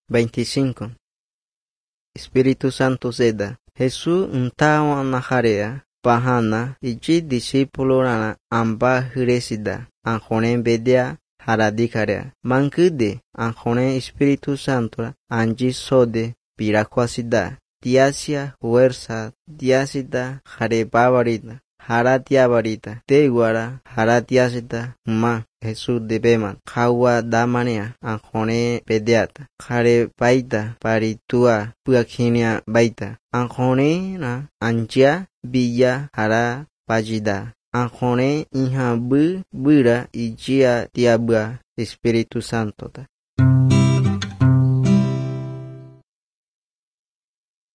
25. Espíritu Santo Zeda. Jesús untawa naharea, pahana, iji discípulo rana amba hiresida, anjonen bedea, haradikarea. Mangude, anjonen Espíritu Santo, anji sode, piracuasida, diasia fuerza, diasida, jarebabarida, haratiabarita, teguara, haratiasida, ma. Jesús de Bema, Kawa Damanea, Anjone Pedeata, Jare Baita, Paritua, Puakinia Baita, Anjone na Anjia, Villa, Hara, Pajida, Anjone Inha Bu, Bura, Ijia Diabua, Espíritu Santo.